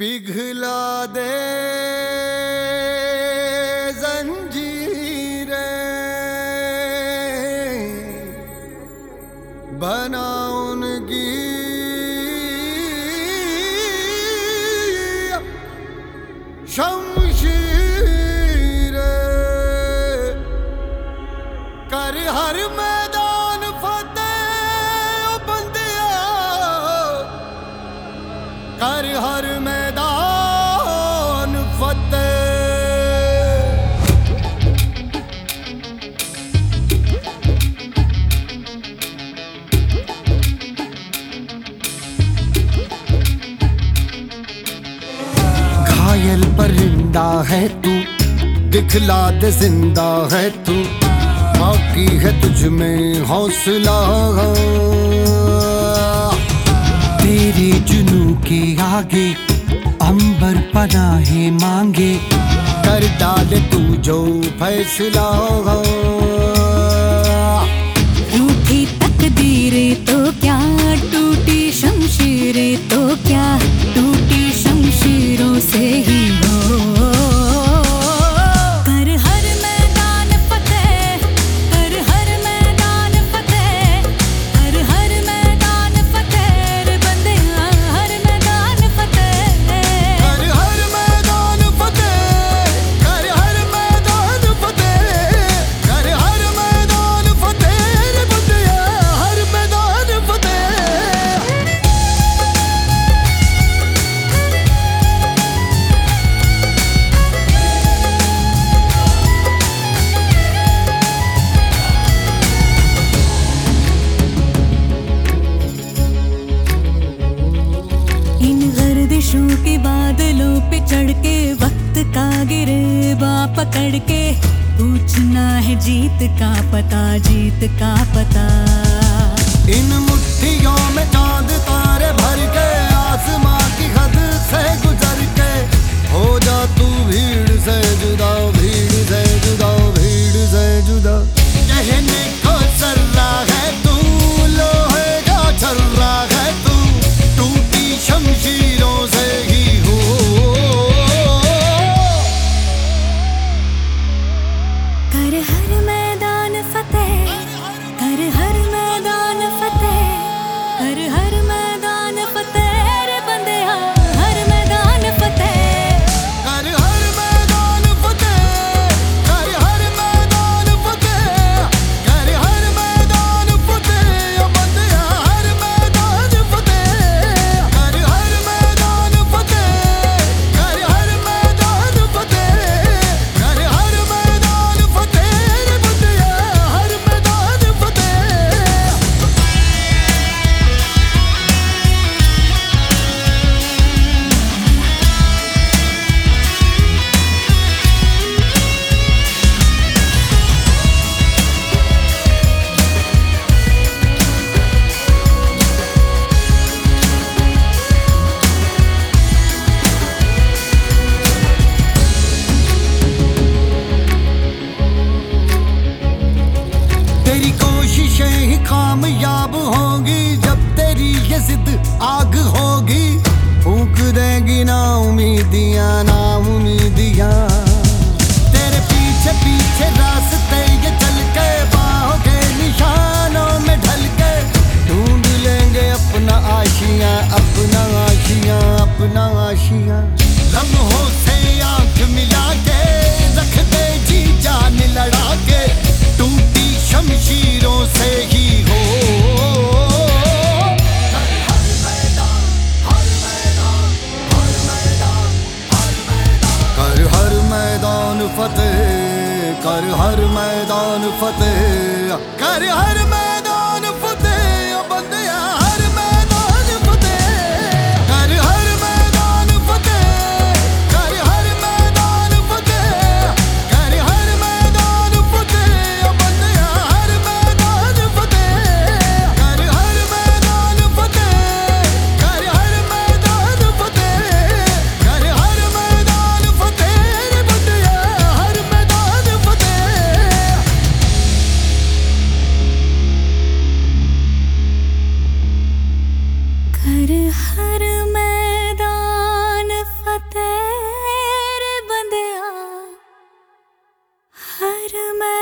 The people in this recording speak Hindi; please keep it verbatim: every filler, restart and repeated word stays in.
पिघला दे जंजीरें, बना उनकी शमशीरें, कर हर मैदान फतेह ओ बंदिया, कर हर मैदान फतेह। घायल परिंदा है तू, दिखला दे जिंदा है तू, बाकी है तुझ में हौसला। तेरे जुनू के आगे अंबर पनाहे मांगे, कर डाले तू जो फैसला। रूठी तकदीरें तो क्या, टूटी शमशीरें तो क्या, टूटी शमशीरों से ही हो। कर हर मैदान फतेह, कर हर मैदान फतेह, कर हर मैदान फतेह रे बंदिया, हर मैदान फतेह। कर हर मैदान फतेह, कर हर मैदान फतेह, कर हर मैदान फतेह रे बंदिया, हर मैदान फतेह। इन गर्दिशों के बादलों पे चढ़ के, वक्त का गिरेबा पकड़ के, पूछना है जीत का पता, जीत का पता। इन मुट्ठियों में चांद तारे भर के, आसमां की हद से गुजर के, हो जा तू भीड़ से जुदा, भीड़ से जुदा, भीड़ से जुदा। कहने को सर्रा है तू, लोहे का छर्रा है तू, टूटी शमशीरों से ही हो। कर हर मैदान फतेह, कर हर मैदान फतेह, कर हर मैदान फतेह रे बंदिया, हर मैदान फतेह। कर हर मैदान फतेह, कर हर मैदान फतेह, कर हर मैदान फतेह ओ बंदिया, हर मैदान फतेह। कर हर मैदान फतेह, कर हर मैदान फतेह, कर हर मैदान फतेह रे बंदिया, हर मैदान फतेह। तेरी कोशिशें ही कामयाब होंगी, जब तेरी ये जिद आग होगी, फूंक देंगी ना उम्मीदियां, ना उम्मीदियां। तेरे पीछे पीछे रास्ते ये चल के, बाहों के निशानों में ढल के, ढूंढ लेंगे अपना आशियां, अपना आशियां, अपना आशियां। लम्हों से आंख मिला के, रख दे जी जान लड़ा के, टूटी शमशीरों से ही हो। कर हर मैदान फतेह, कर हर मैदान फतेह, कर हर मैदान फतेह ओ बंदिया, हर मैदान फतेह। कर हर मैदान फतेह, कर हर मैदान फतेह, कर हर मैदान फतेह ओ बंदिया, हर मैदान फतेह। कर हर मैदान फतेह, कर हर मैदान फतेह, कर हर मैदान फतेह रे बंदिया, हर मैदान फतेह। फिर मैं